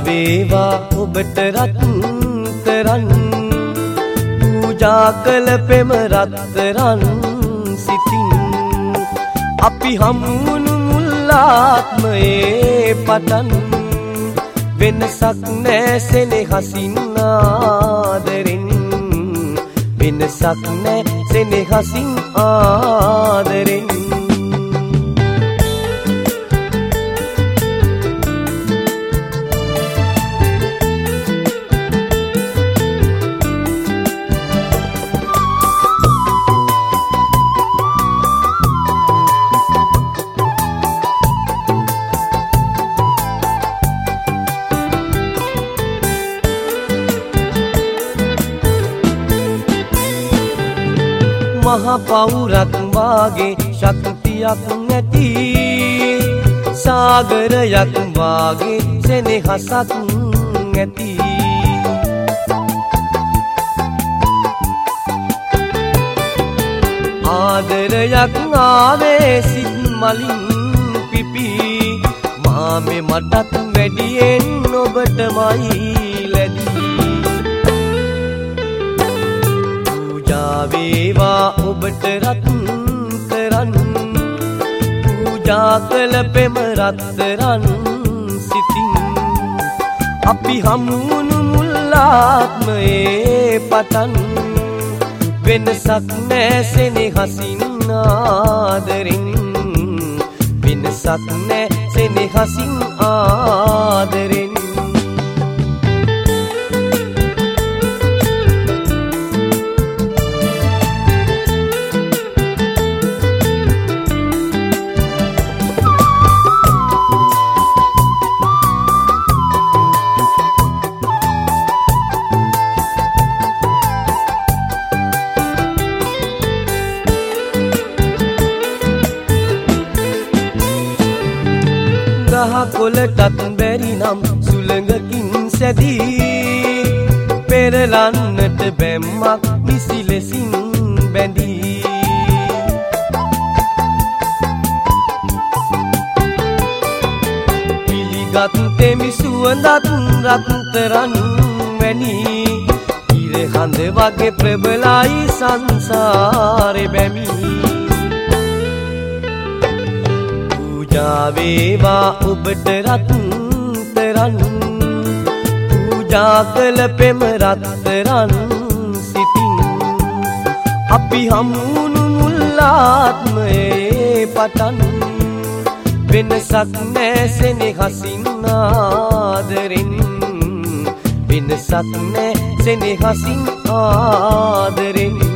වේවා ඔබට රත්තරන් පූජා කළ පෙම රත්තරන් සිතින් අපි හමුණු මුල්ලාත්මයේ පටන් වෙනසක් නෑ සෙනෙහසින් ආදරෙන් වෙනසක් නෑ සෙනෙහසින් ආදරෙන් මහා පවුරක් වාගේ ශක්තියක් නැති සාගරයක් වාගේ සෙනෙහසක් ඇති ආදරයක් ආවේ සිත් මලින් පිපි මාමේ මටත් වැඩියෙන් ඔබටමයි ලැබී වේවා ඔබට රත්තරන් පූජා කළ පෙම රත්තරන් සිතින් අපි හමුණු මුල්ලාත්මයේ පටන් වෙනසක් නෑ සෙනෙහසින් ආදරෙන් වෙනසක් නෑ සෙනෙහසින් ආදරෙන් කොළටත් බැරි නම් සුළඟකින් සැදී පෙරලන්නට බැම්මක් නිසි ලෙසින් බැඳී පිළිගත් තෙමි සුවඳත් රත්තරන් වැනි ඉර හඳ වගේ ප්‍රබලයි සංසාරේ බැමි පූජා වේවා ඔබට රත්තරන් පූජා කළ පෙම රත්තරන් සිතින් අපි හමුණු මුල්ලාත්මයේ පටන් වෙනසක් නෑ සෙනෙහසින් ආදරෙන් වෙනසක් නෑ සෙනෙහසින් ආදරෙන්